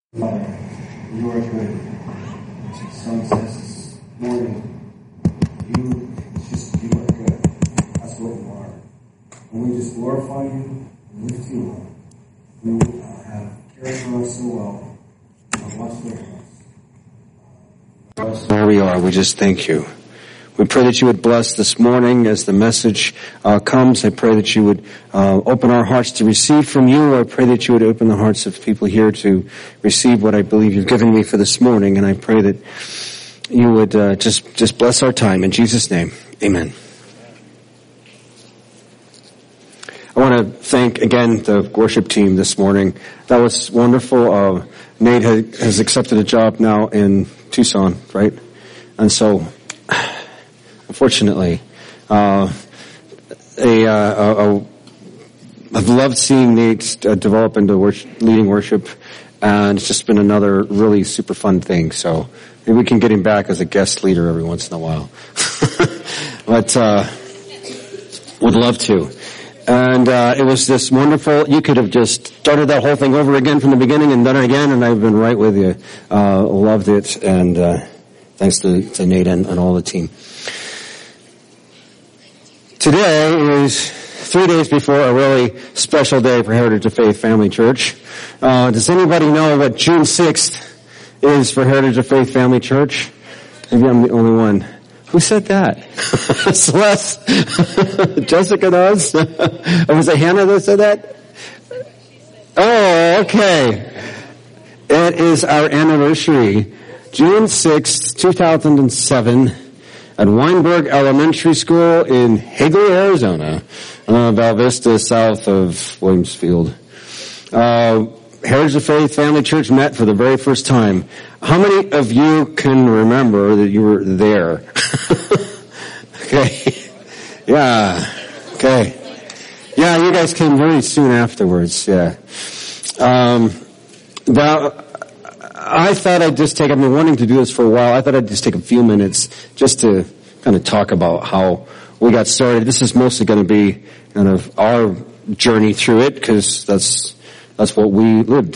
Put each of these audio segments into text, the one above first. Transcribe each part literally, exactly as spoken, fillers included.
Father, you are good. As the song says this morning, you, it's just, you are good. That's what you are. And we just glorify you and lift you up. You uh, have cared for us so well. And watched over us. Where we are, we just thank you. We pray that you would bless this morning as the message uh, comes. I pray that you would uh, open our hearts to receive from you. I pray that you would open the hearts of people here to receive what I believe you've given me for this morning. And I pray that you would uh, just, just bless our time. In Jesus' name, amen. I want to thank again the worship team this morning. That was wonderful. Uh, Nate ha- has accepted a job now in Tucson, right? And so, unfortunately, uh, a, uh, a, I've loved seeing Nate uh, develop into worship, leading worship, and it's just been another really super fun thing. So maybe we can get him back as a guest leader every once in a while. But uh, would love to. And uh, it was this wonderful, you could have just started that whole thing over again from the beginning and done it again, and I've been right with you. Uh, loved it, and uh, thanks to, to Nate and, and all the team. Today is three days before a really special day for Heritage of Faith Family Church. Uh, does anybody know what June sixth is for Heritage of Faith Family Church? Maybe I'm the only one. Who said that? Celeste? Jessica does? Was it Hannah that said that? Oh, okay. It is our anniversary. June sixth, two thousand seven. At Weinberg Elementary School in Higley, Arizona, uh, Val Vista, south of Williamsfield. Uh, Heritage of Faith Family Church met for the very first time. How many of you can remember that you were there? Okay. Yeah. Okay. Yeah, you guys came very soon afterwards. Yeah. Um, now, I thought I'd just take, I've been wanting to do this for a while. I thought I'd just take a few minutes just to kind of talk about how we got started. This is mostly going to be kind of our journey through it, because that's, that's what we lived.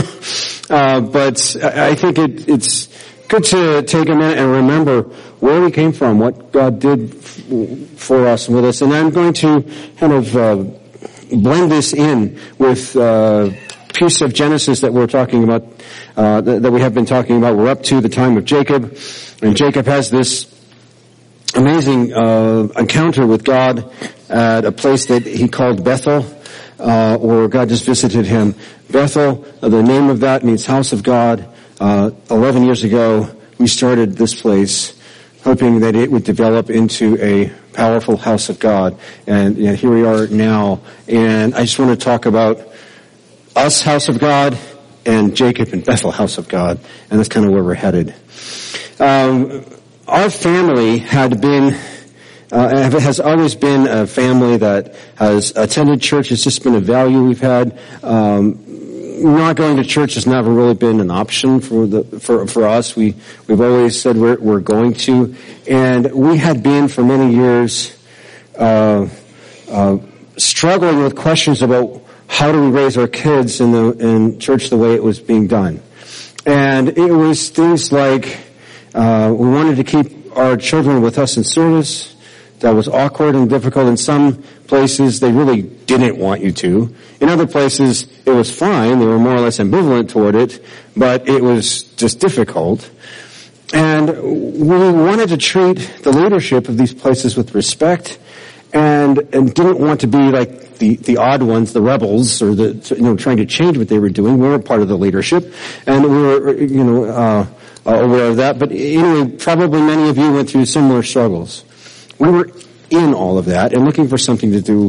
uh, but I think it, it's good to take a minute and remember where we came from, what God did for us and with us. And I'm going to kind of, uh, blend this in with, uh, piece of Genesis that we're talking about, uh, that, that we have been talking about. We're up to the time of Jacob, and Jacob has this amazing, uh, encounter with God at a place that he called Bethel, uh, or God just visited him. Bethel, uh, the name of that means house of God. Uh, eleven years ago, we started this place hoping that it would develop into a powerful house of God. And you know, here we are now. And I just want to talk about us, house of God, and Jacob and Bethel, house of God. And that's kind of where we're headed. Um, our family had been, uh, has always been a family that has attended church. It's just been a value we've had. Um, not going to church has never really been an option for the, for, for us. We, we've always said we're, we're going to. And we had been for many years, uh, uh, struggling with questions about how do we raise our kids in the, in church the way it was being done. And it was things like, uh, we wanted to keep our children with us in service. That was awkward and difficult. In some places, they really didn't want you to. In other places, it was fine. They were more or less ambivalent toward it, but it was just difficult. And we wanted to treat the leadership of these places with respect, and, and didn't want to be like the, the odd ones, the rebels, or the, you know, trying to change what they were doing. We were part of the leadership, and we were, you know, uh, uh aware of that. But anyway, probably many of you went through similar struggles. We were in all of that and looking for something to do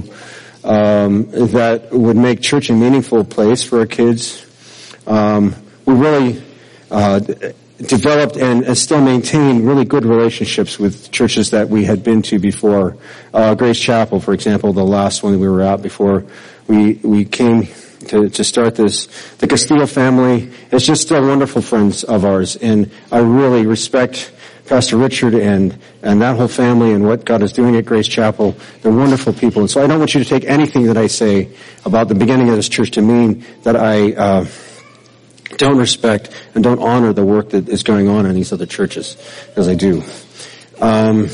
um that would make church a meaningful place for our kids. Um we really uh developed and, and still maintain really good relationships with churches that we had been to before. Uh Grace Chapel, for example, the last one we were at before we we came to, to start this. The Castillo family is just still wonderful friends of ours, and I really respect Pastor Richard and, and that whole family and what God is doing at Grace Chapel. They're wonderful people. And so I don't want you to take anything that I say about the beginning of this church to mean that I, uh, don't respect and don't honor the work that is going on in these other churches, as I do. Um,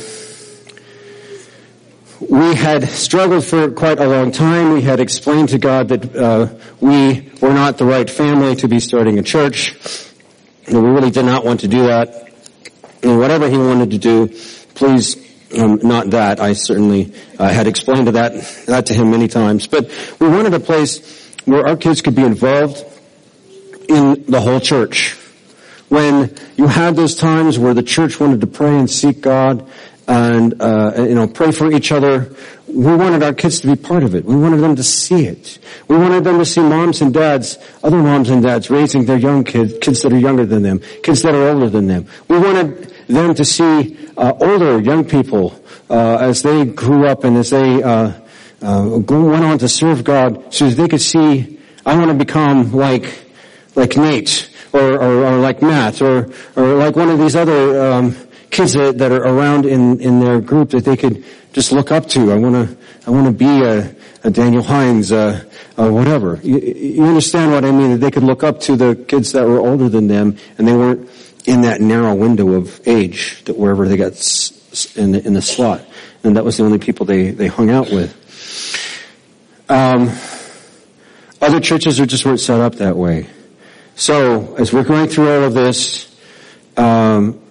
we had struggled for quite a long time. We had explained to God that uh, we were not the right family to be starting a church. And we really did not want to do that. And whatever he wanted to do, please, um, not that. I certainly uh, had explained to that, that to him many times. But we wanted a place where our kids could be involved in the whole church. When you had those times where the church wanted to pray and seek God and, uh, you know, pray for each other, we wanted our kids to be part of it. We wanted them to see it. We wanted them to see moms and dads, other moms and dads raising their young kids, kids that are younger than them, kids that are older than them. We wanted them to see uh, older young people uh, as they grew up and as they uh, uh, went on to serve God, so that they could see, I want to become like like Nate or, or, or like Matt or or like one of these other um, kids that, that are around in, in their group that they could just look up to. I want to I want to be a, a Daniel Hines, uh, or whatever. You, you understand what I mean? That they could look up to the kids that were older than them, and they weren't in that narrow window of age that wherever they got in the, in the slot, and that was the only people they they hung out with. Um, other churches are just weren't set up that way. So as we're going through all of this, um,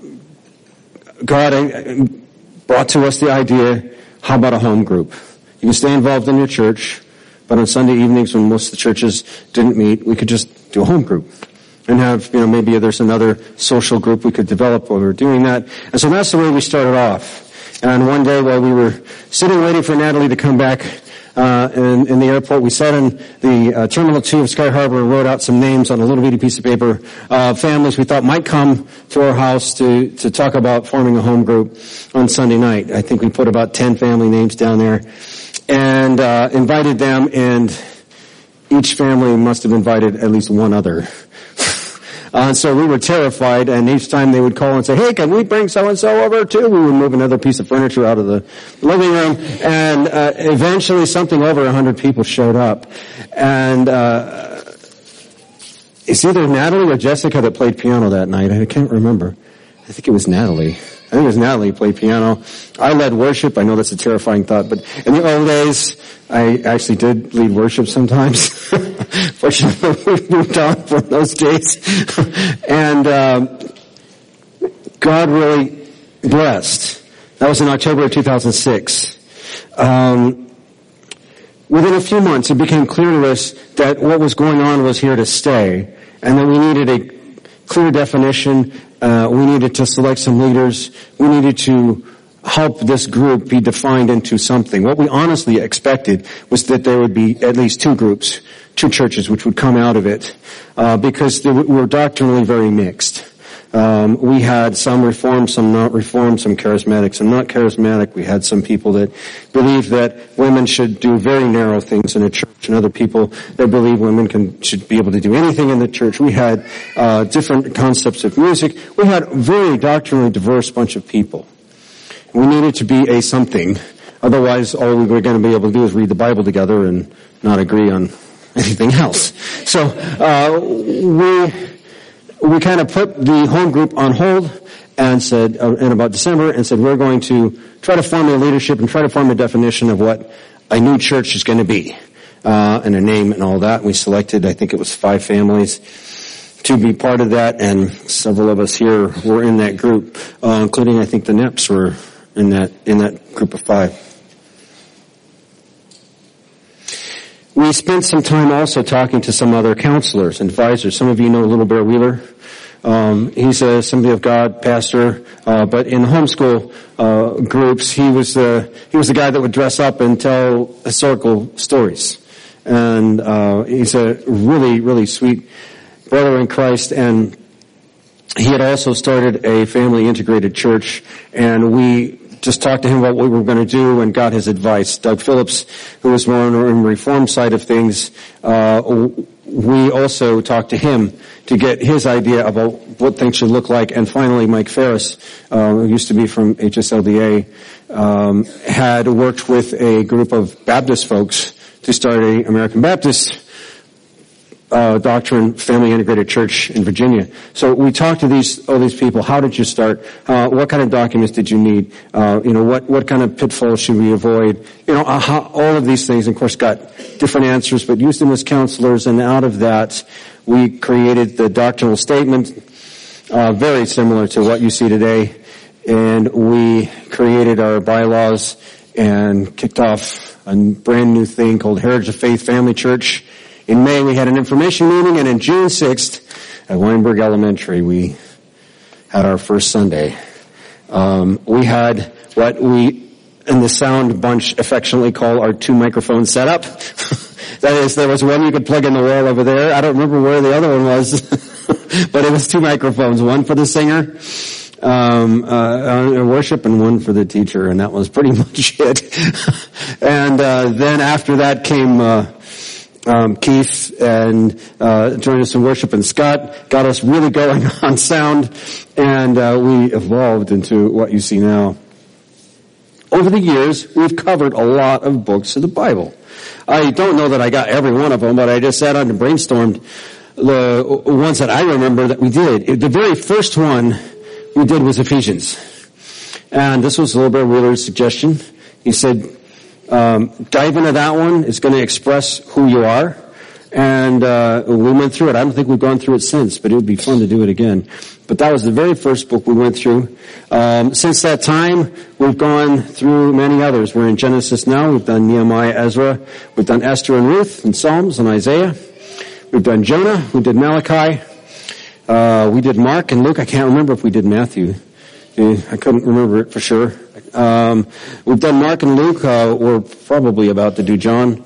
God brought to us the idea: how about a home group? You can stay involved in your church, but on Sunday evenings when most of the churches didn't meet, we could just do a home group. And have, you know, maybe there's another social group we could develop while we were doing that. And so that's the way we started off. And one day while we were sitting waiting for Natalie to come back uh in, in the airport, we sat in the uh, Terminal two of Sky Harbor and wrote out some names on a little bitty piece of paper, uh families we thought might come to our house to, to talk about forming a home group on Sunday night. I think we put about ten family names down there and uh invited them, and each family must have invited at least one other. Uh, so we were terrified, and each time they would call and say, hey, can we bring so-and-so over too? We would move another piece of furniture out of the living room, and uh, eventually something over a hundred people showed up. And uh it's either Natalie or Jessica that played piano that night. I can't remember. I think it was Natalie. I think it was Natalie who played piano. I led worship. I know that's a terrifying thought, but in the old days, I actually did lead worship sometimes. Fortunately, we moved on from those days. And um, God really blessed. That was in October of two thousand six. Um, within a few months, it became clear to us that what was going on was here to stay, and that we needed a clear definition. Uh, we needed to select some leaders. We needed to help this group be defined into something. What we honestly expected was that there would be at least two groups, two churches, which would come out of it, uh, because they were doctrinally very mixed. Um, we had some reformed, some not reformed, some charismatic, some not charismatic. We had some people that believed that women should do very narrow things in a church, and other people that believe women can should be able to do anything in the church. We had uh different concepts of music. We had a very doctrinally diverse bunch of people. We needed to be a something. Otherwise, all we were going to be able to do is read the Bible together and not agree on anything else. So uh we... We kind of put the home group on hold and said, uh, in about December, and said we're going to try to form a leadership and try to form a definition of what a new church is going to be, uh, and a name and all that. We selected, I think it was five families to be part of that, and several of us here were in that group, uh, including I think the Neps were in that, in that group of five. We spent some time also talking to some other counselors and advisors. Some of you know Little Bear Wheeler. Um, he's a Assembly of God pastor, uh, but in homeschool uh, groups, he was the he was the guy that would dress up and tell historical stories. And uh, he's a really, really sweet brother in Christ. And he had also started a family integrated church, and we just talked to him about what we were going to do and got his advice. Doug Phillips, who was more on the reform side of things, uh, we also talked to him to get his idea about what things should look like. And finally, Mike Ferris, uh, who used to be from H S L D A, um, had worked with a group of Baptist folks to start a American Baptist uh, doctrine, Family Integrated Church in Virginia. So we talked to these, all these people. How did you start? Uh, what kind of documents did you need? Uh, you know, what, what kind of pitfalls should we avoid? You know, uh, how, all of these things, of course, got different answers, but used them as counselors, and out of that, we created the doctrinal statement, uh, very similar to what you see today, and we created our bylaws and kicked off a brand new thing called Heritage of Faith Family Church. In May, we had an information meeting, and in June sixth, at Weinberg Elementary, we had our first Sunday. Um, we had what we, in the sound bunch, affectionately call our two microphone setup. That is, there was one you could plug in the wall over there. I don't remember where the other one was, but it was two microphones, one for the singer, um, uh, worship, and one for the teacher, and that was pretty much it. And uh, then after that came uh, um, Keith and uh, joined us in worship, and Scott got us really going on sound, and uh, we evolved into what you see now. Over the years, we've covered a lot of books of the Bible. I don't know that I got every one of them, but I just sat down and brainstormed the ones that I remember that we did. The very first one we did was Ephesians. And this was a little bit of Wheeler's suggestion. He said, um, dive into that one. It's going to express who you are. And uh we went through it. I don't think we've gone through it since, but it would be fun to do it again. But that was the very first book we went through. Um since that time, we've gone through many others. We're in Genesis now. We've done Nehemiah, Ezra. We've done Esther and Ruth, and Psalms and Isaiah. We've done Jonah. We did Malachi. Uh we did Mark and Luke. I can't remember if we did Matthew. I couldn't remember it for sure. Um we've done Mark and Luke. Uh we're probably about to do John.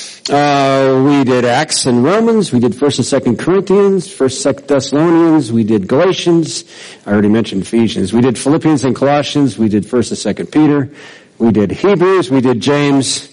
Uh, we did Acts and Romans, we did First and Second Corinthians, First and Second Thessalonians, we did Galatians, I already mentioned Ephesians, we did Philippians and Colossians, we did First and Second Peter, we did Hebrews, we did James,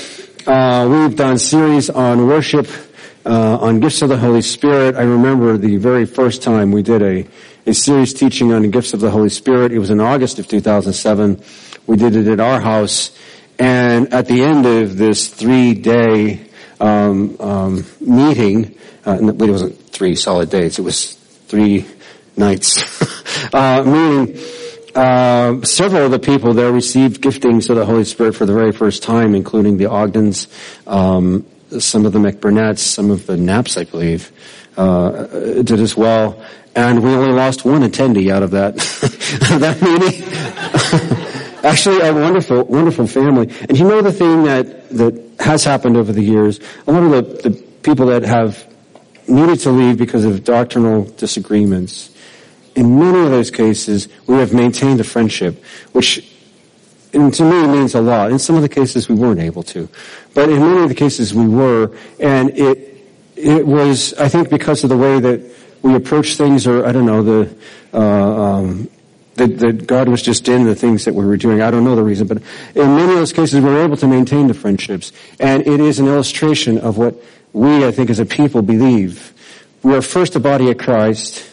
uh, we've done series on worship, uh, on gifts of the Holy Spirit. I remember the very first time we did a, a series teaching on the gifts of the Holy Spirit. It was in August of two thousand seven. We did it at our house. And at the end of this three-day um, um, meeting, uh, it wasn't three solid days, it was three nights, uh, meeting, uh, several of the people there received giftings of the Holy Spirit for the very first time, including the Ogdens, um, some of the McBurnetts, some of the Knapps, I believe, uh, did as well. And we only lost one attendee out of that, that meeting. Actually, a wonderful, wonderful family. And you know the thing that, that has happened over the years? A lot of the, the people that have needed to leave because of doctrinal disagreements, in many of those cases, we have maintained a friendship, which and to me means a lot. In some of the cases, we weren't able to. But in many of the cases, we were. And it, it was, I think, because of the way that we approach things, or I don't know, the, uh, um, That, that God was just in the things that we were doing. I don't know the reason, but in many of those cases we were able to maintain the friendships. And it is an illustration of what we, I think, as a people believe. We are first the body of Christ,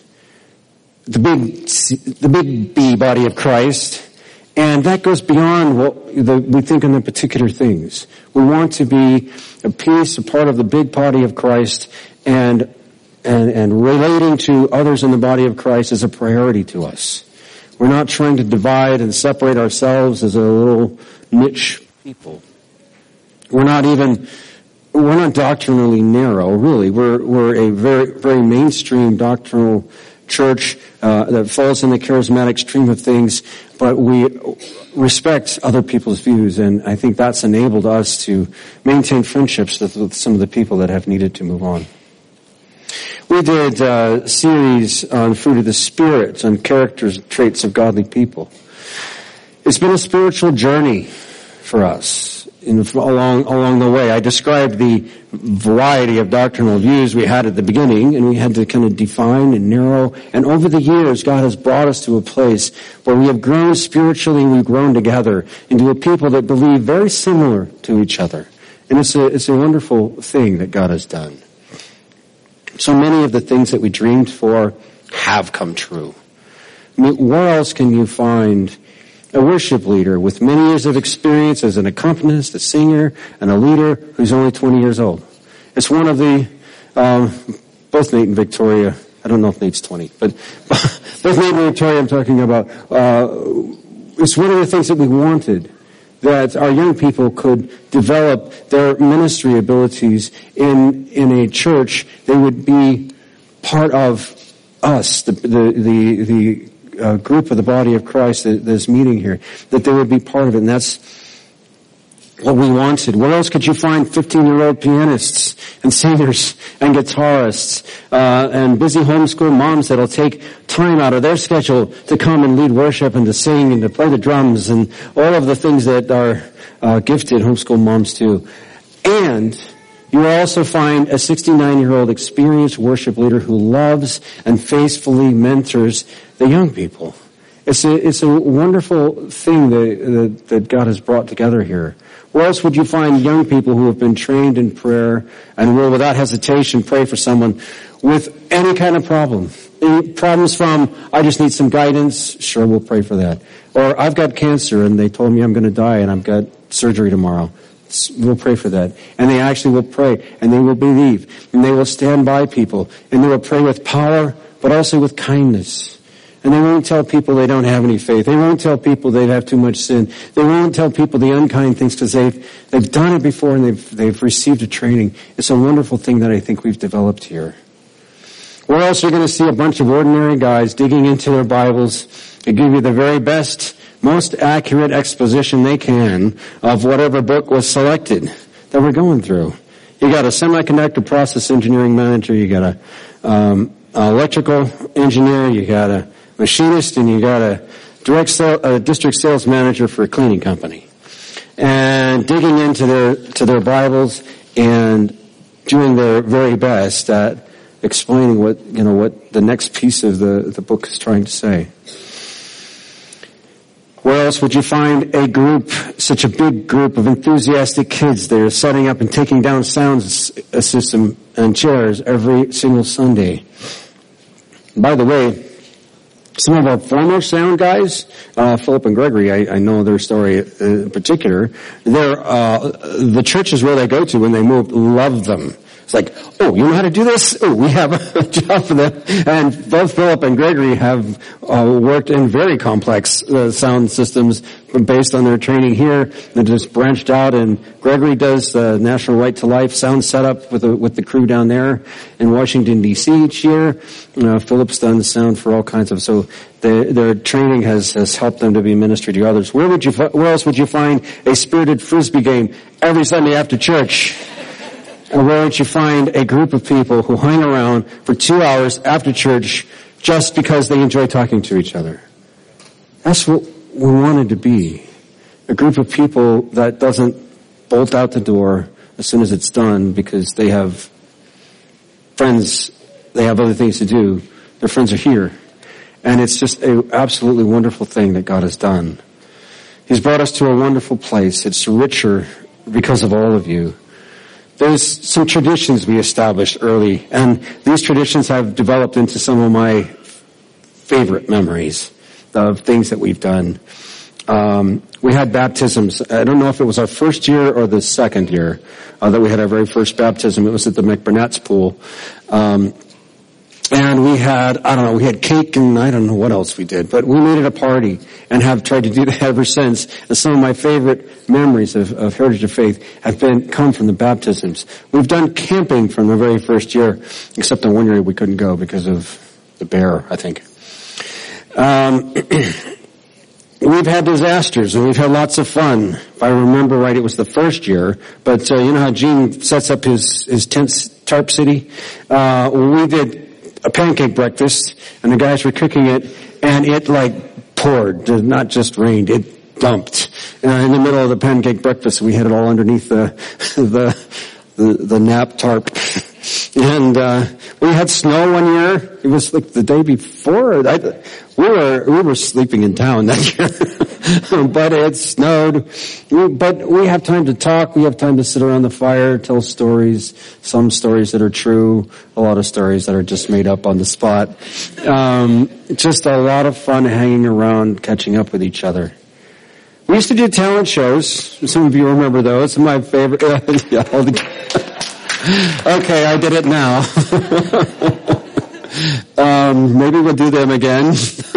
the big, the big B body of Christ, and that goes beyond what the, we think in the particular things. We want to be a piece, a part of the big body of Christ, and, and, and relating to others in the body of Christ is a priority to us. We're not trying to divide and separate ourselves as a little niche people. We're not even, we're not doctrinally narrow, really. We're, we're a very, very mainstream doctrinal church, uh, that falls in the charismatic stream of things, but we respect other people's views, and I think that's enabled us to maintain friendships with, with some of the people that have needed to move on. We did a series on fruit of the Spirit, on characters and traits of godly people. It's been a spiritual journey for us in, along along the way. I described the variety of doctrinal views we had at the beginning, and we had to kind of define and narrow. And over the years, God has brought us to a place where we have grown spiritually, we've grown together into a people that believe very similar to each other. And it's a, it's a wonderful thing that God has done. So many of the things that we dreamed for have come true. I mean, where else can you find a worship leader with many years of experience as an accompanist, a singer, and a leader who's only twenty years old? It's one of the Um, both Nate and Victoria, I don't know if Nate's twenty, but both Nate and Victoria I'm talking about, uh, it's one of the things that we wanted, that our young people could develop their ministry abilities in in a church. They would be part of us, the the the, the uh, group of the body of Christ that, that's meeting here, that they would be part of it, and that's what we wanted. Where else could you find fifteen-year-old pianists and singers and guitarists uh, and busy homeschool moms that'll take time out of their schedule to come and lead worship and to sing and to play the drums and all of the things that our uh, gifted homeschool moms do. And you will also find a sixty-nine-year-old experienced worship leader who loves and faithfully mentors the young people. It's a, it's a wonderful thing that, that, that God has brought together here. Where else would you find young people who have been trained in prayer and will without hesitation pray for someone with any kind of problem? Any problems from, I just need some guidance, sure, we'll pray for that. Or, I've got cancer and they told me I'm going to die and I've got surgery tomorrow. We'll pray for that. And they actually will pray and they will believe and they will stand by people and they will pray with power but also with kindness. And they won't tell people they don't have any faith. They won't tell people they have too much sin. They won't tell people the unkind things because they've, they've done it before and they've, they've received a training. It's a wonderful thing that I think we've developed here. Where else are you going to see a bunch of ordinary guys digging into their Bibles to give you the very best, most accurate exposition they can of whatever book was selected that we're going through. You got a semiconductor process engineering manager, you got a, um, electrical engineer, you got a machinist, and you got a direct sale, a district sales manager for a cleaning company. And digging into their, to their Bibles and doing their very best at explaining what, you know, what the next piece of the, the book is trying to say. Where else would you find a group, such a big group of enthusiastic kids that are setting up and taking down sound system and chairs every single Sunday? By the way, some of our former sound guys, uh, Philip and Gregory, I, I know their story in particular. They're, uh, the churches where they go to when they move love them. It's like, oh, you know how to do this? Oh, we have a job for them. And both Philip and Gregory have uh, worked in very complex uh, sound systems based on their training here. They just branched out, and Gregory does the National Right to Life sound setup with the, with the crew down there in Washington, D C each year. Uh, Philip's done the sound for all kinds of, so their, their training has, has helped them to be ministry to others. Where would you, where else would you find a spirited Frisbee game every Sunday after church? And where would you find a group of people who hang around for two hours after church just because they enjoy talking to each other? That's what we wanted to be. A group of people that doesn't bolt out the door as soon as it's done because they have friends, they have other things to do. Their friends are here. And it's just an absolutely wonderful thing that God has done. He's brought us to a wonderful place. It's richer because of all of you. There's some traditions we established early, and these traditions have developed into some of my favorite memories of things that we've done. Um, we had baptisms. I don't know if it was our first year or the second year uh, that we had our very first baptism. It was at the McBurnett's pool. Um, and we had, I don't know, we had cake and I don't know what else we did, but we made it a party and have tried to do that ever since. And some of my favorite memories of, of Heritage of Faith have been, come from the baptisms. We've done camping from the very first year, except the one year we couldn't go because of the bear, I think. Um, we've had disasters and we've had lots of fun. If I remember right, it was the first year, but, uh, you know how Gene sets up his, his tent, tarp city? Uh, we did a pancake breakfast, and the guys were cooking it, and it like poured, not just rained, it dumped uh, in the middle of the pancake breakfast. We had it all underneath the the the, the nap tarp, and uh, we had snow one year. It was like the day before. I, we were we were sleeping in town that year, but it snowed. But we have time to talk. We have time to sit around the fire, tell stories. Some stories that are true, a lot of stories that are just made up on the spot. Um, just a lot of fun hanging around, catching up with each other. We used to do talent shows. Some of you remember those. Some of my favorite. yeah, all the, Okay, I did it now. um, maybe we'll do them again.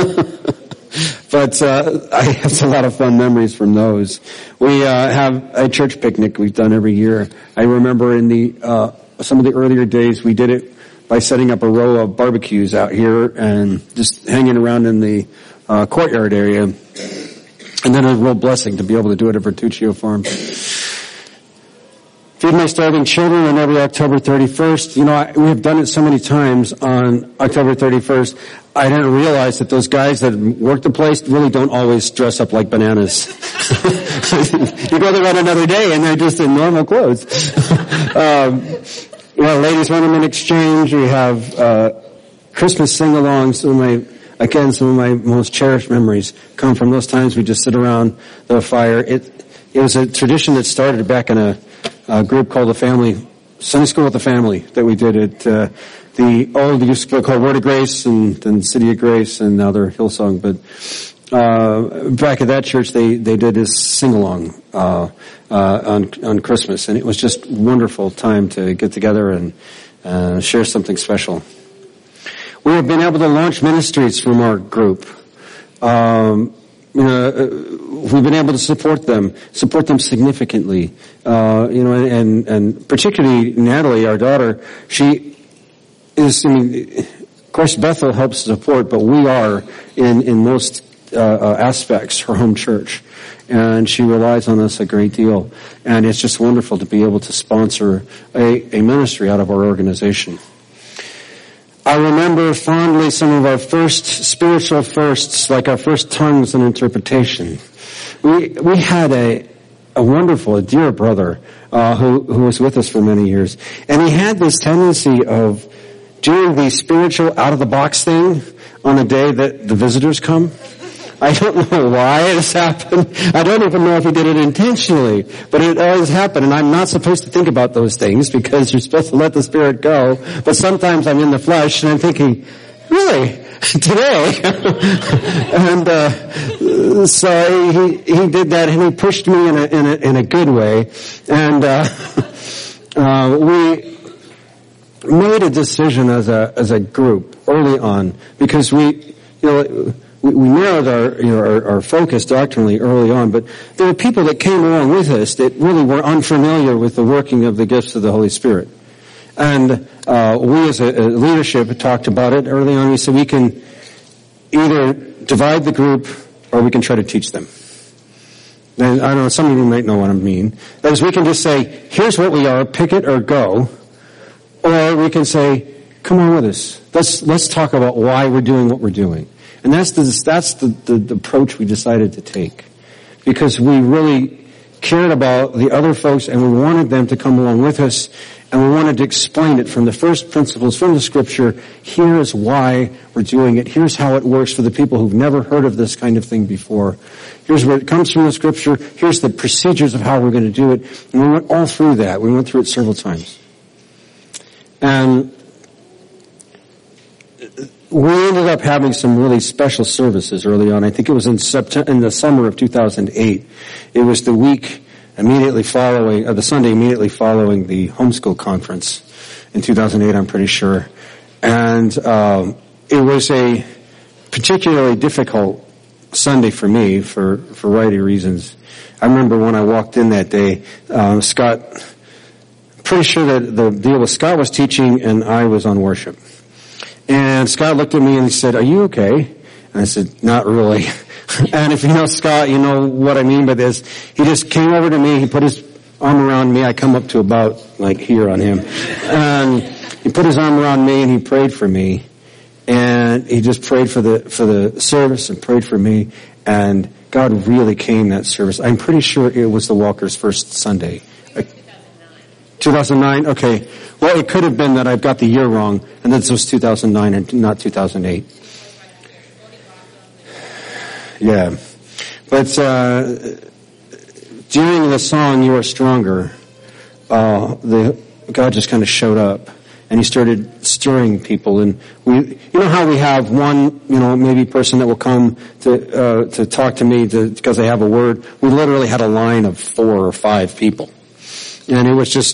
But uh, I have a lot of fun memories from those. We uh, have a church picnic we've done every year. I remember in the uh, some of the earlier days we did it by setting up a row of barbecues out here and just hanging around in the uh, courtyard area. And then a real blessing to be able to do it at Bertuccio Farm. Feed My Starving Children on every October thirty-first. You know, I, we have done it so many times on October thirty-first. I didn't realize that those guys that work the place really don't always dress up like bananas. You go there on another day and they're just in normal clothes. um, you know, Ladies Ornament Exchange. We have uh Christmas sing-alongs. Some of my, again, some of my most cherished memories come from those times we just sit around the fire. It it was a tradition that started back in a a group called the Family, Sunday School with the Family, that we did at uh, the old used to be called Word of Grace and then City of Grace and now they're Hillsong. But uh back at that church, they they did this sing-along uh, uh on on Christmas, and it was just wonderful time to get together and uh share something special. We have been able to launch ministries from our group. Um You know, we've been able to support them, support them significantly. Uh, you know, and, and particularly Natalie, our daughter, she is, I mean, of course Bethel helps support, but we are in, in most, uh, uh, aspects her home church. And she relies on us a great deal. And it's just wonderful to be able to sponsor a, a ministry out of our organization. I remember fondly some of our first spiritual firsts, like our first tongues and interpretation. We we had a a wonderful, a dear brother uh, who who was with us for many years, and he had this tendency of doing the spiritual out of the box thing on a day that the visitors come. I don't know why this happened. I don't even know if he did it intentionally, but it always happened, and I'm not supposed to think about those things because you're supposed to let the Spirit go, but sometimes I'm in the flesh and I'm thinking, really? Today? And uh so he he did that, and he pushed me in a in a, in a good way, and uh, uh we made a decision as a as a group early on, because we, you know, We, we narrowed our, you know, our, our focus doctrinally early on, but there were people that came along with us that really were unfamiliar with the working of the gifts of the Holy Spirit. And uh we as a, a leadership talked about it early on. We said we can either divide the group or we can try to teach them. And I don't know, some of you might know what I mean. That is, we can just say, here's what we are, pick it or go. Or we can say, come on with us. Let's, let's talk about why we're doing what we're doing. And that's the, that's the, the, the approach we decided to take, because we really cared about the other folks and we wanted them to come along with us, and we wanted to explain it from the first principles from the Scripture. Here's why we're doing it. Here's how it works for the people who've never heard of this kind of thing before. Here's where it comes from the Scripture. Here's the procedures of how we're going to do it. And we went all through that. We went through it several times. And we ended up having some really special services early on. I think it was in September, in the summer of two thousand eight. It was the week immediately following, or the Sunday immediately following the homeschool conference in two thousand eight, I'm pretty sure. And um, it was a particularly difficult Sunday for me for, for a variety of reasons. I remember when I walked in that day, uh, Scott, pretty sure that the deal was Scott was teaching and I was on worship. And Scott looked at me and he said, "Are you okay?" And I said, "Not really." And if you know Scott, you know what I mean by this. He just came over to me, he put his arm around me. I come up to about like here on him. And he put his arm around me and he prayed for me. And he just prayed for the, for the service and prayed for me. And God really came that service. I'm pretty sure it was the Walkers' first Sunday. two thousand nine? Okay. Well, it could have been that I've got the year wrong, and this was two thousand nine and not two thousand eight. Yeah. But, uh, during the song, You Are Stronger, uh, the, God just kind of showed up, and he started stirring people, and we, you know how we have one, you know, maybe person that will come to, uh, to talk to me to, because they have a word? We literally had a line of four or five people. And it was just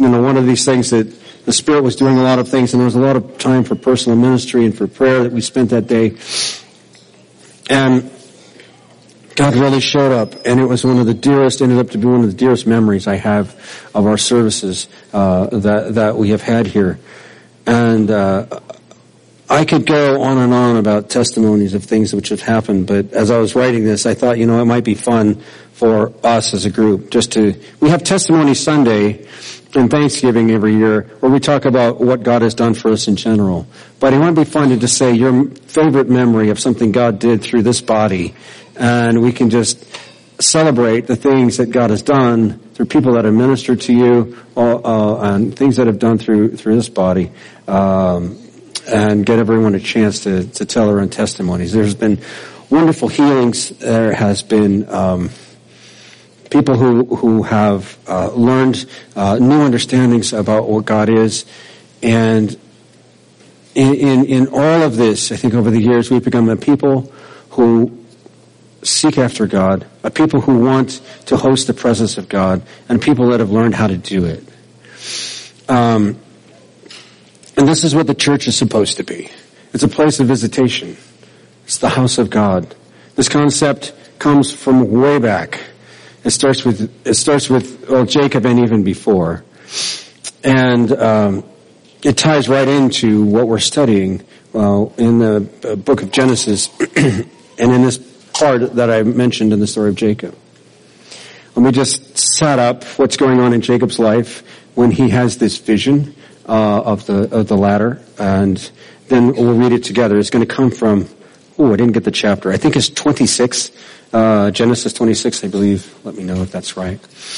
you know, one of these things that the Spirit was doing a lot of things, and there was a lot of time for personal ministry and for prayer that we spent that day. And God really showed up, and it was one of the dearest, ended up to be one of the dearest memories I have of our services uh, that that we have had here. And uh, I could go on and on about testimonies of things which have happened, but as I was writing this, I thought, you know, it might be fun for us as a group just to, we have Testimony Sunday and Thanksgiving every year where we talk about what God has done for us in general. But it might be fun to just say your favorite memory of something God did through this body, and we can just celebrate the things that God has done through people that have ministered to you, uh, uh, and things that have done through through this body, um, and get everyone a chance to, to tell their own testimonies. There's been wonderful healings. There has been um, people who who have uh, learned uh, new understandings about what God is, and in, in in all of this, I think over the years we've become a people who seek after God, a people who want to host the presence of God, and people that have learned how to do it. Um, and this is what the church is supposed to be. It's a place of visitation. It's the house of God. This concept comes from way back. It starts with it starts with well, Jacob and even before, and um, it ties right into what we're studying well, in the book of Genesis, and in this part that I mentioned in the story of Jacob. Let me just set up what's going on in Jacob's life when he has this vision uh, of the of the ladder, and then we'll read it together. It's going to come from, oh, I didn't get the chapter. I think it's twenty-six, uh, Genesis twenty-six, I believe. Let me know if that's right.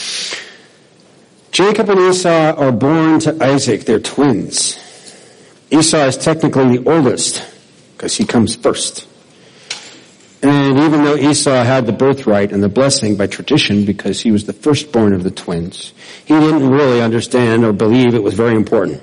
Jacob and Esau are born to Isaac. They're twins. Esau is technically the oldest because he comes first. And even though Esau had the birthright and the blessing by tradition because he was the firstborn of the twins, he didn't really understand or believe it was very important.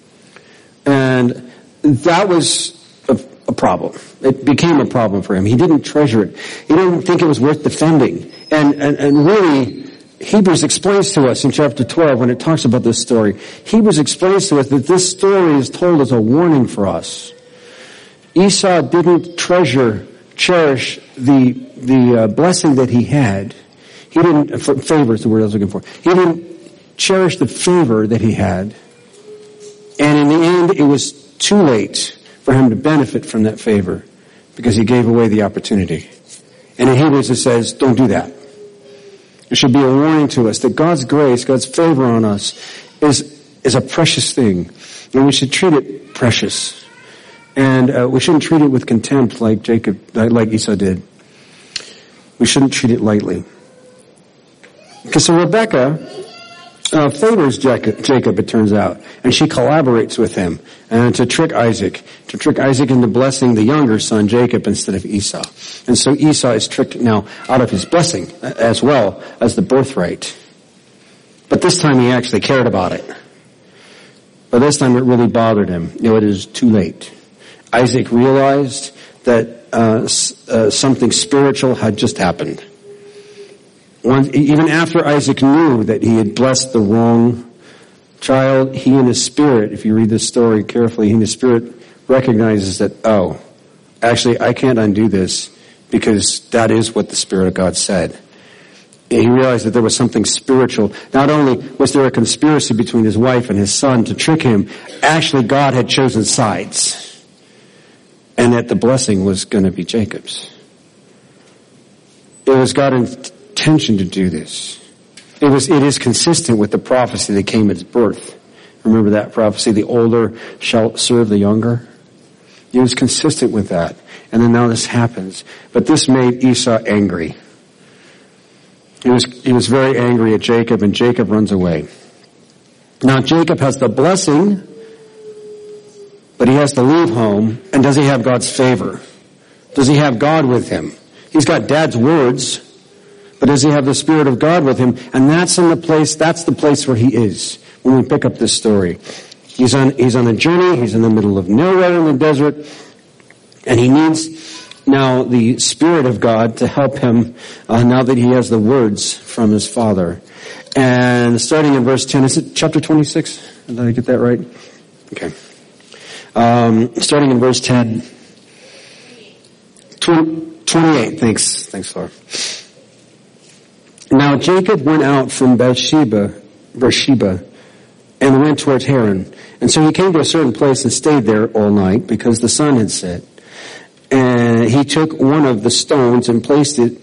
And that was a, a problem. It became a problem for him. He didn't treasure it. He didn't think it was worth defending. And, and, and really, Hebrews explains to us in chapter twelve when it talks about this story, Hebrews explains to us that this story is told as a warning for us. Esau didn't treasure cherish the the uh, blessing that he had. He didn't, uh, favor is the word I was looking for. He didn't cherish the favor that he had. And in the end, it was too late for him to benefit from that favor because he gave away the opportunity. And in Hebrews it says, don't do that. It should be a warning to us that God's grace, God's favor on us is, is a precious thing. And we should treat it precious. And uh, we shouldn't treat it with contempt like Jacob, like Esau did. We shouldn't treat it lightly. Because so Rebecca uh, favors Jacob, Jacob, it turns out, and she collaborates with him and to trick Isaac, to trick Isaac into blessing the younger son Jacob instead of Esau. And so Esau is tricked now out of his blessing as well as the birthright. But this time he actually cared about it. But this time it really bothered him. You know, it is too late. Isaac realized that uh, uh, something spiritual had just happened. One, even after Isaac knew that he had blessed the wrong child, he in his spirit, if you read this story carefully, he in his spirit recognizes that, oh, actually I can't undo this because that is what the Spirit of God said. And he realized that there was something spiritual. Not only was there a conspiracy between his wife and his son to trick him, actually God had chosen sides. And that the blessing was going to be Jacob's. It was God's intention to do this. It was, it is consistent with the prophecy that came at his birth. Remember that prophecy, the older shall serve the younger? It was consistent with that. And then now this happens. But this made Esau angry. He was, he was very angry at Jacob, and Jacob runs away. Now Jacob has the blessing, but he has to leave home, and does he have God's favor? Does he have God with him? He's got Dad's words, but does he have the Spirit of God with him? And that's in the place, that's the place where he is when we pick up this story. He's on, he's on a journey, he's in the middle of nowhere in the desert, and he needs now the Spirit of God to help him uh, now that he has the words from his father. And starting in verse ten, is it chapter twenty-six? Did I get that right? Okay. Um, starting in verse ten. twenty-eight, thanks, thanks, Laura. Now Jacob went out from Beersheba, Beersheba, and went towards Haran. And so he came to a certain place and stayed there all night because the sun had set. And he took one of the stones and placed it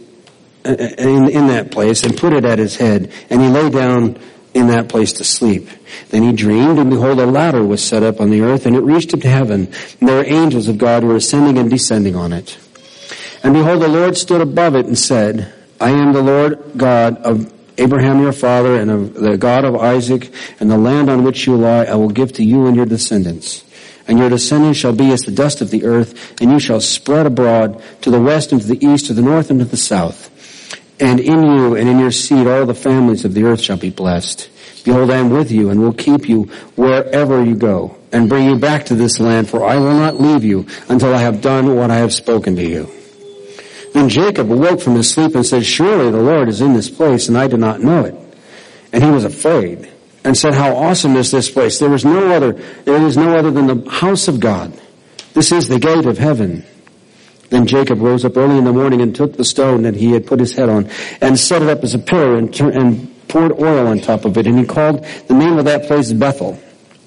in, in that place and put it at his head. And he lay down in that place to sleep. Then he dreamed, and behold, a ladder was set up on the earth, and it reached up to heaven. And there were angels of God who were ascending and descending on it. And behold, the Lord stood above it and said, I am the Lord God of Abraham your father, and of the God of Isaac, and the land on which you lie I will give to you and your descendants. And your descendants shall be as the dust of the earth, and you shall spread abroad to the west and to the east, to the north and to the south. And in you and in your seed all the families of the earth shall be blessed. Behold, I am with you, and will keep you wherever you go, and bring you back to this land, for I will not leave you until I have done what I have spoken to you. Then Jacob awoke from his sleep and said, surely the Lord is in this place, and I did not know it. And he was afraid, and said, how awesome is this place? There is no other, there is no other than the house of God. This is the gate of heaven. Then Jacob rose up early in the morning and took the stone that he had put his head on, and set it up as a pillar, and, and poured oil on top of it. And he called the name of that place Bethel,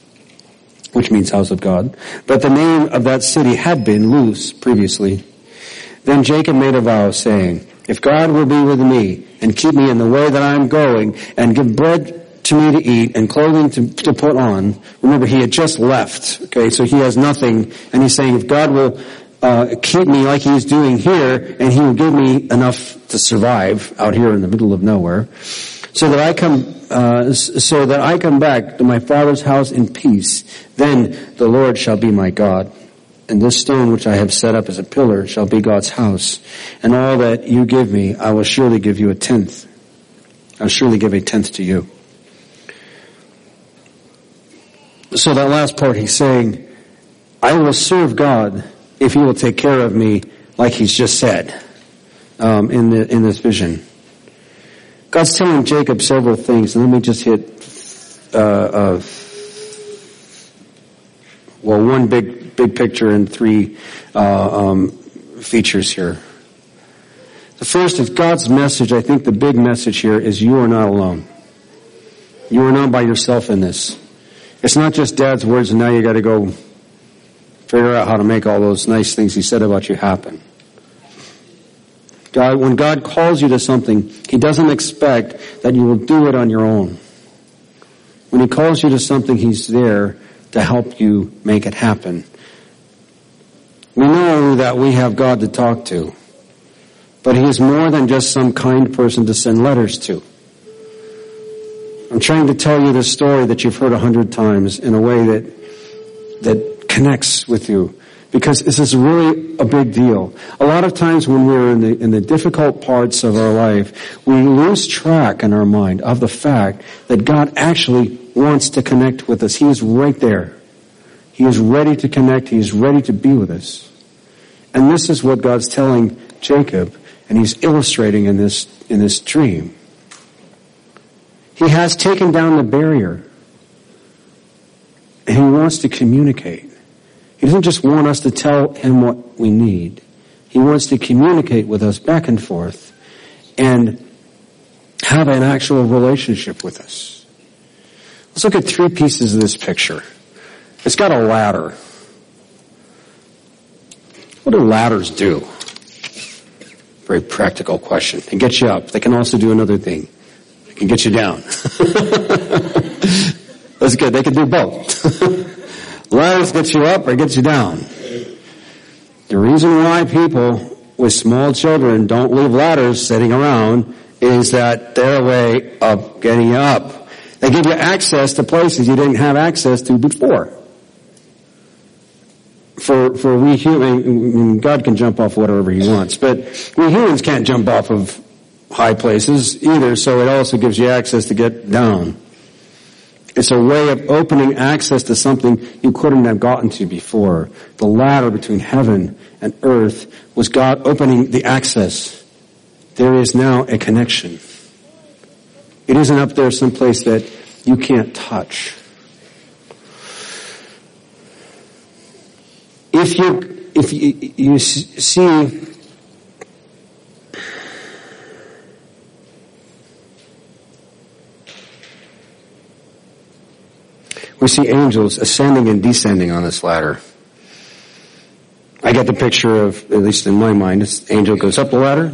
which means house of God. But the name of that city had been Luz previously. Then Jacob made a vow, saying, if God will be with me and keep me in the way that I am going, and give bread to me to eat and clothing to, to put on. Remember, he had just left, okay, so he has nothing, and he's saying, if God will uh, keep me like he's doing here, and he will give me enough to survive out here in the middle of nowhere, so that I come, uh, so that I come back to my father's house in peace, then the Lord shall be my God. And this stone which I have set up as a pillar shall be God's house. And all that you give me, I will surely give you a tenth. I'll surely give a tenth to you. So that last part, he's saying, I will serve God if he will take care of me, like he's just said um, in the in this vision. God's telling Jacob several things, and let me just hit uh, uh, well, one big big picture and three uh, um, features here. The first is God's message. I think the big message here is you are not alone. You are not by yourself in this. It's not just Dad's words and now you got to go figure out how to make all those nice things he said about you happen. God, when God calls you to something, he doesn't expect that you will do it on your own. When he calls you to something, he's there to help you make it happen. We know that we have God to talk to, but he is more than just some kind person to send letters to. I'm trying to tell you this story that you've heard a hundred times in a way that that connects with you, because this is really a big deal. A lot of times when we're in the in the difficult parts of our life, we lose track in our mind of the fact that God actually wants to connect with us. He is right there. He is ready to connect. He is ready to be with us. And this is what God's telling Jacob, and he's illustrating in this in this dream. He has taken down the barrier, and he wants to communicate. He doesn't just want us to tell him what we need. He wants to communicate with us back and forth and have an actual relationship with us. Let's look at three pieces of this picture. It's got a ladder. What do ladders do? Very practical question. They get you up. They can also do another thing. They can get you down. That's good. They can do both. Ladders get you up or get you down. The reason why people with small children don't leave ladders sitting around is that they're a way of getting you up. They give you access to places you didn't have access to before. For for we human, God can jump off whatever he wants, but we humans can't jump off of high places either, so it also gives you access to get down. It's a way of opening access to something you couldn't have gotten to before. The ladder between heaven and earth was God opening the access. There is now a connection. It isn't up there someplace that you can't touch. If you, if you, you see, we see angels ascending and descending on this ladder. I get the picture of, at least in my mind, this angel goes up the ladder,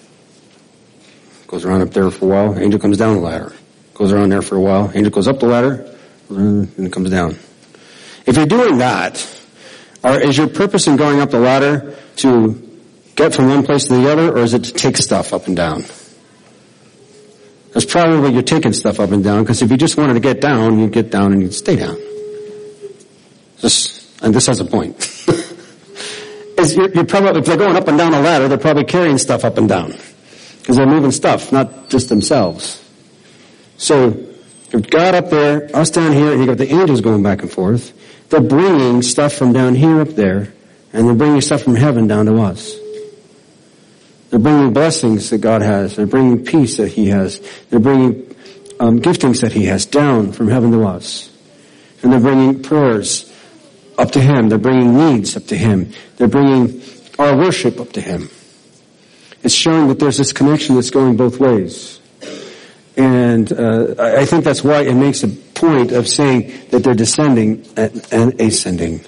goes around up there for a while, angel comes down the ladder, goes around there for a while, angel goes up the ladder, and comes down. If you're doing that, or is your purpose in going up the ladder to get from one place to the other, or is it to take stuff up and down? That's probably you're taking stuff up and down, because if you just wanted to get down, you'd get down and you'd stay down. This, and this has a point. is you're, you're probably, if they're going up and down a ladder, they're probably carrying stuff up and down. Because they're moving stuff, not just themselves. So, you've got up there, us down here, and you've got the angels going back and forth. They're bringing stuff from down here up there, and they're bringing stuff from heaven down to us. They're bringing blessings that God has. They're bringing peace that He has. They're bringing um, giftings that He has down from heaven to us. And they're bringing prayers up to Him. They're bringing needs up to Him. They're bringing our worship up to Him. It's showing that there's this connection that's going both ways. And uh, I think that's why it makes a point of saying that they're descending and ascending.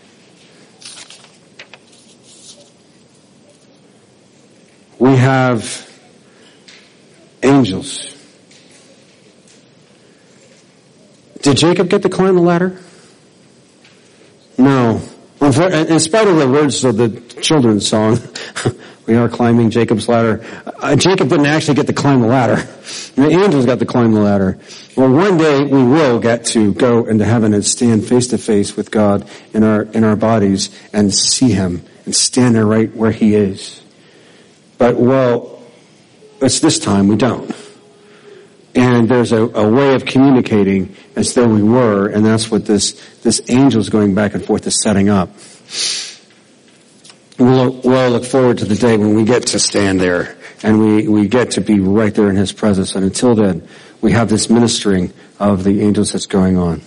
We have angels. Did Jacob get to climb the ladder? No. In spite of the words of the children's song, we are climbing Jacob's ladder. Uh, Jacob didn't actually get to climb the ladder. The angels got to climb the ladder. Well, one day we will get to go into heaven and stand face to face with God in our in our bodies and see Him and stand there right where He is. But well, it's this time we don't. And there's a, a way of communicating as though we were, and that's what this this angel's going back and forth is setting up. We'll, we'll look forward to the day when we get to stand there and we, we get to be right there in His presence. And until then, we have this ministering of the angels that's going on.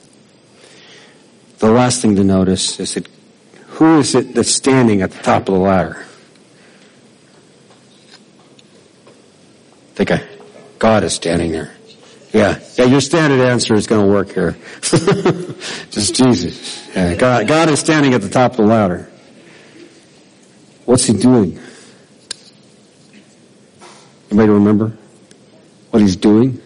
The last thing to notice is that who is it that's standing at the top of the ladder? Think I, God is standing there. Yeah, yeah. Your standard answer is going to work here. Just Jesus. Yeah, God, God is standing at the top of the ladder. What's He doing? Anybody remember what He's doing?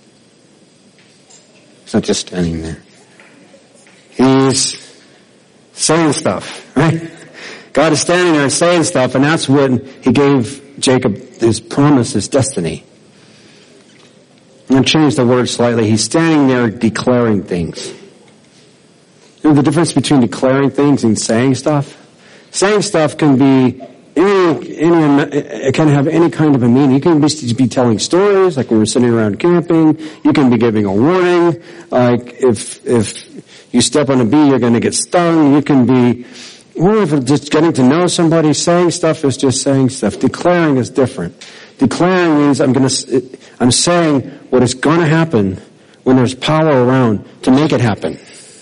He's not just standing there. He's saying stuff, right? God is standing there and saying stuff, and that's when He gave Jacob his promise, his destiny. I'm going to change the word slightly. He's standing there declaring things. You know the difference between declaring things and saying stuff? Saying stuff can be any, any, it can have any kind of a meaning. You can be, be telling stories, like when we're sitting around camping. You can be giving a warning, like if, if you step on a bee, you're going to get stung. You can be, or if just getting to know somebody. Saying stuff is just saying stuff. Declaring is different. Declaring means I'm going to, I'm saying what is going to happen when there's power around to make it happen.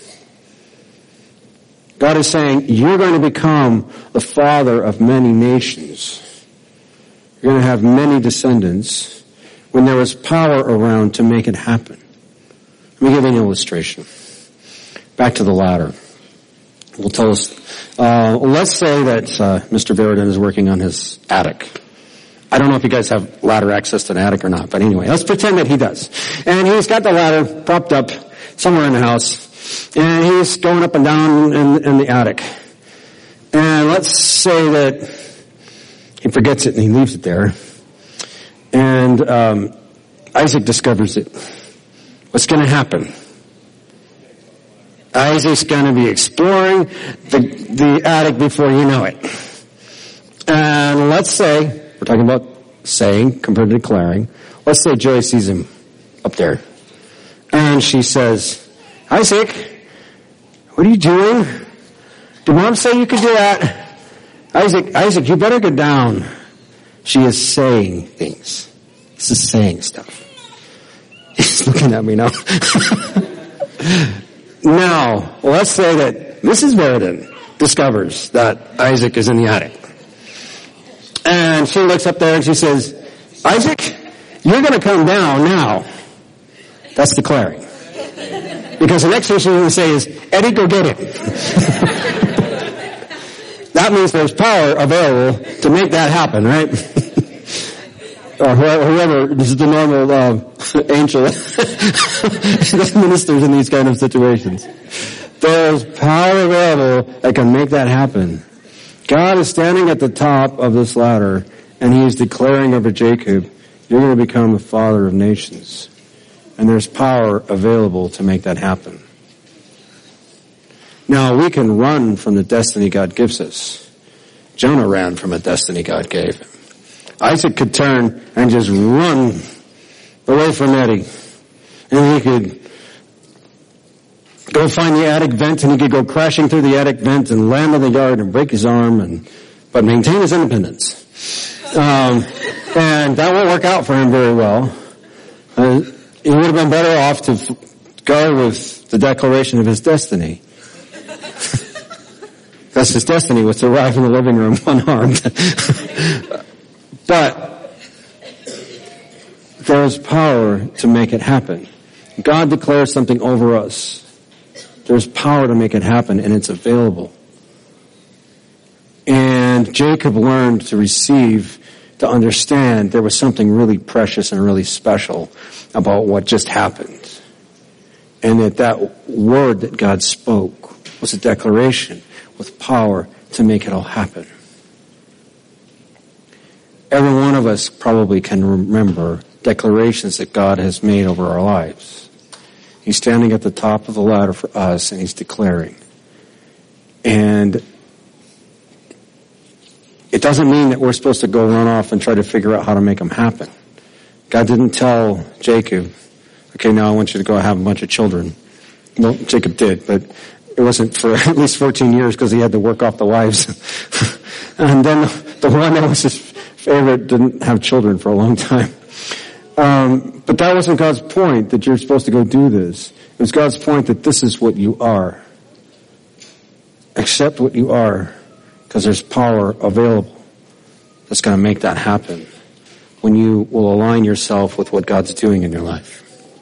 God is saying, you're going to become the father of many nations. You're going to have many descendants when there was power around to make it happen. Let me give you an illustration. Back to the ladder. We'll tell us, uh, let's say that uh, Mister Veridan is working on his attic. I don't know if you guys have ladder access to an attic or not, but anyway, let's pretend that he does. And he's got the ladder propped up somewhere in the house. And he's going up and down in, in the attic. And let's say that he forgets it and he leaves it there. And um, Isaac discovers it. What's going to happen? Isaac's going to be exploring the, the attic before you know it. And let's say, we're talking about saying compared to declaring. Let's say Joy sees him up there. And she says, Isaac, what are you doing? Did Mom say you could do that? Isaac, Isaac, you better get down. She is saying things. This is saying stuff. looking at me now. Now, let's say that Missus Meriden discovers that Isaac is in the attic. And she looks up there and she says, Isaac, you're going to come down now. That's declaring. Because the next thing she's going to say is, Eddie, go get him. That means there's power available to make that happen, right? Or whoever, this is the normal uh, angel that ministers in these kind of situations. There's power available that can make that happen. God is standing at the top of this ladder, and he is declaring over Jacob, you're going to become the father of nations. And there's power available to make that happen. Now, we can run from the destiny God gives us. Jonah ran from a destiny God gave him. Isaac could turn and just run away from Eddie. And he could go find the attic vent, and he could go crashing through the attic vent and land in the yard and break his arm, and but maintain his independence. Um, and that won't work out for him very well. Uh, he would have been better off to f- go with the declaration of his destiny. That's his destiny, was to arrive in the living room unharmed. But there's power to make it happen. God declares something over us. There's power to make it happen, and it's available. And Jacob learned to receive, to understand there was something really precious and really special about what just happened. And that that word that God spoke was a declaration with power to make it all happen. Every one of us probably can remember declarations that God has made over our lives. He's standing at the top of the ladder for us, and he's declaring. And it doesn't mean that we're supposed to go run off and try to figure out how to make them happen. God didn't tell Jacob, okay, now I want you to go have a bunch of children. Well, Jacob did, but it wasn't for at least fourteen years because he had to work off the wives. And then the one that was his favorite didn't have children for a long time. Um, but that wasn't God's point, that you're supposed to go do this. It was God's point that this is what you are. Accept what you are, because there's power available that's going to make that happen when you will align yourself with what God's doing in your life.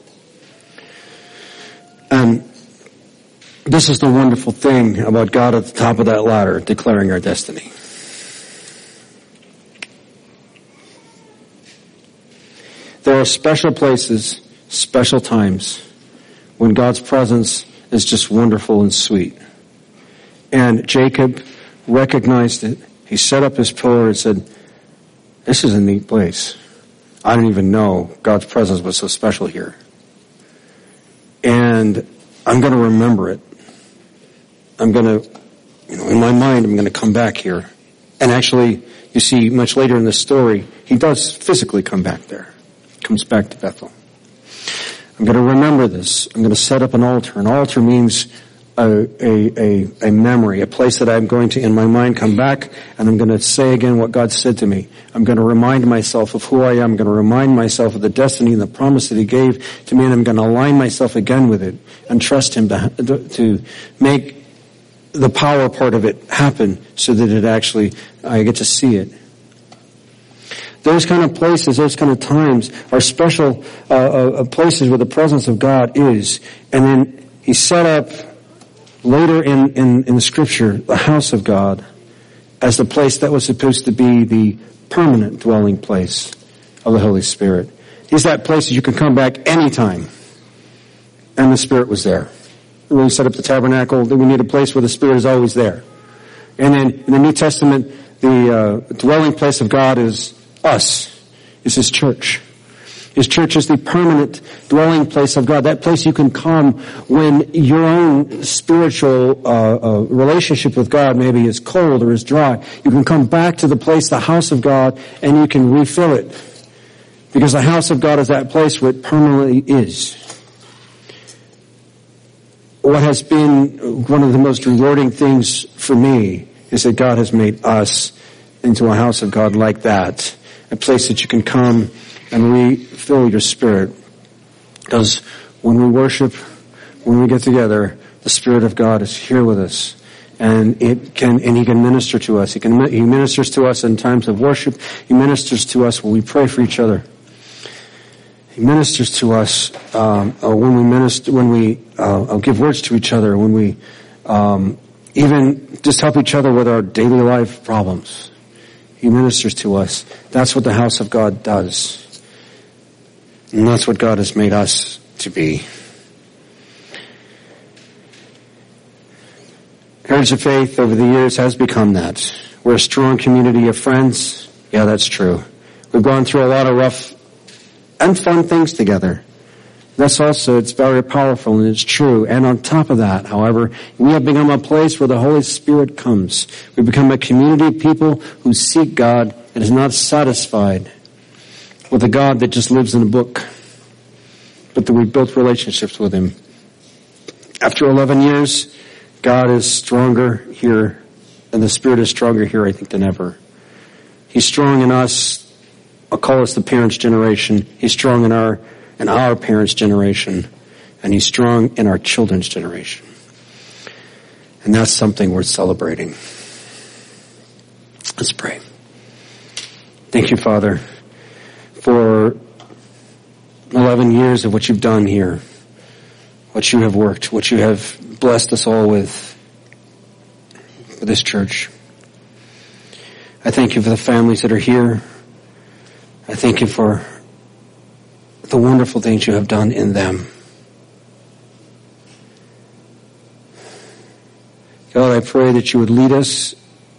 And this is the wonderful thing about God at the top of that ladder, declaring our destiny. There are special places, special times, when God's presence is just wonderful and sweet. And Jacob recognized it. He set up his pillar and said, this is a neat place. I didn't even know God's presence was so special here. And I'm going to remember it. I'm going to, you know, in my mind, I'm going to come back here. And actually, you see, much later in the story, he does physically come back there. Comes back to Bethel. I'm going to remember this. I'm going to set up an altar. An altar means a, a, a, a memory, a place that I'm going to, in my mind, come back, and I'm going to say again what God said to me. I'm going to remind myself of who I am. I'm going to remind myself of the destiny and the promise that he gave to me, and I'm going to align myself again with it and trust him to, to make the power part of it happen so that it actually, I get to see it. Those kind of places, those kind of times are special uh, uh, places where the presence of God is. And then he set up later in, in, in the scripture the house of God as the place that was supposed to be the permanent dwelling place of the Holy Spirit. He's that place that you can come back anytime. And the Spirit was there. When we set up the tabernacle, we need a place where the Spirit is always there. And then in the New Testament, the uh, dwelling place of God is us, is his church. His church is the permanent dwelling place of God. That place you can come when your own spiritual uh, uh, relationship with God maybe is cold or is dry. You can come back to the place, the house of God, and you can refill it. Because the house of God is that place where it permanently is. What has been one of the most rewarding things for me is that God has made us into a house of God like that. A place that you can come and refill your spirit Because when we worship, when we get together, the Spirit of God is here with us. And it can, and He can minister to us. He can, He ministers to us in times of worship. He ministers to us when we pray for each other. He ministers to us um, when we minister, when we uh, give words to each other, when we um, even just help each other with our daily life problems. He ministers to us. That's what the house of God does, and that's what God has made us to be. Heritage of Faith over the years has become that. We're a strong community of friends. Yeah, that's true. We've gone through a lot of rough and fun things together. That's also, it's very powerful and it's true. And on top of that, however, we have become a place where the Holy Spirit comes. We've become a community of people who seek God and is not satisfied with a God that just lives in a book, but that we've built relationships with Him. After eleven years, God is stronger here, and the Spirit is stronger here, I think, than ever. He's strong in us. I'll call us the parents' generation. He's strong in our in our parents' generation, and He's strong in our children's generation. And that's something worth celebrating. Let's pray. Thank you, Father, for eleven years of what You've done here, what You have worked, what You have blessed us all with, for this church. I thank You for the families that are here. I thank You for the wonderful things You have done in them. God, I pray that You would lead us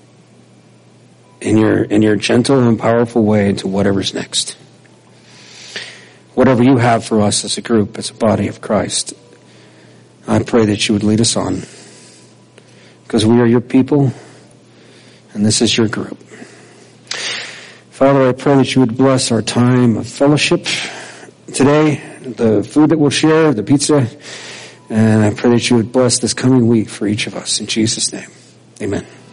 in your, in your gentle and powerful way into whatever's next. Whatever You have for us as a group, as a body of Christ, I pray that You would lead us on, because we are Your people and this is Your group. Father, I pray that You would bless our time of fellowship today, the food that we'll share, the pizza, and I pray that You would bless this coming week for each of us. In Jesus' name, amen.